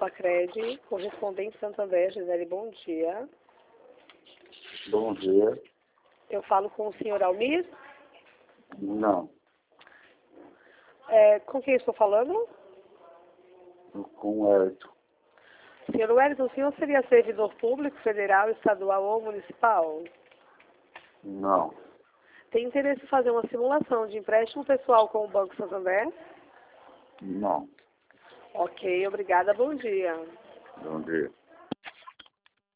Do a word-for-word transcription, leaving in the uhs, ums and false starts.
Lacredi, correspondente Santander, Gisele, bom dia. Bom dia. Eu falo com o senhor Almir? Não. É, com quem estou falando? Com o Hélito. Senhor Wellington, o senhor seria servidor público, federal, estadual ou municipal? Não. Tem interesse em fazer uma simulação de empréstimo pessoal com o Banco Santander? Não. Ok, obrigada, bom dia. Bom dia.